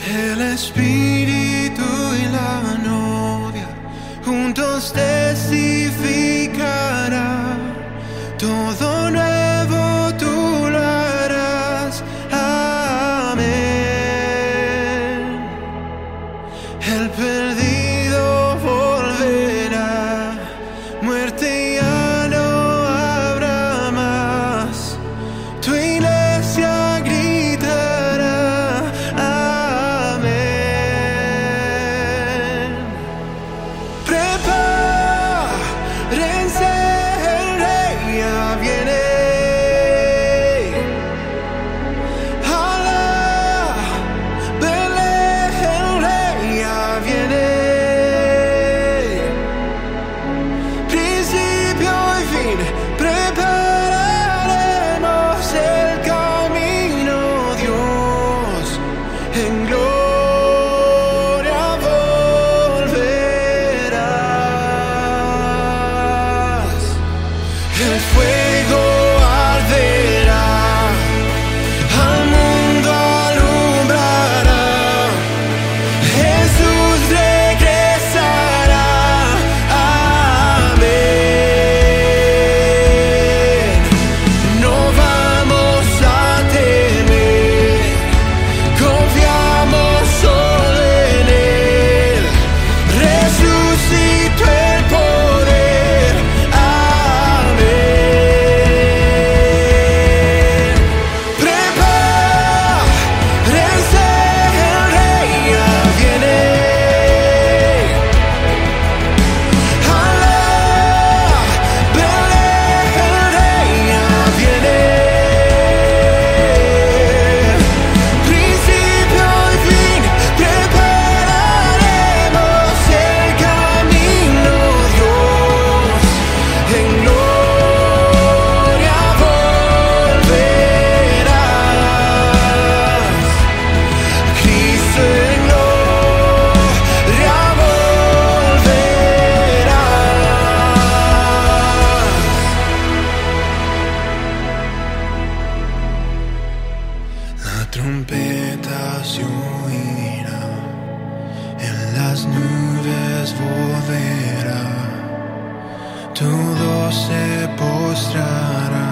El espíritu y la novia juntos testificarán. Todo nuevo tú lo harás. Amén. El perdido volverá, muerte ya no habrá más. Tu iglesia gritará. Amén. Prepárense, el rey ya viene. Alá, Belén, el rey ya viene. Principio y fin, prepararemos el camino, Dios, en gloria volverás. El fuego arderá, al mundo alumbrará. Jesús regresará. Amén. No vamos a temer, confiamos solo en Él. Resucitó el poder. Amén. Prepárense, el rey ya viene. Alá, Belén, el rey ya viene. Principio y fin, prepararemos el camino, Dios, en gloria volverás. Cristo en gloria volverás. La trompeta se oirá, en las nubes volverá, todo se postrará.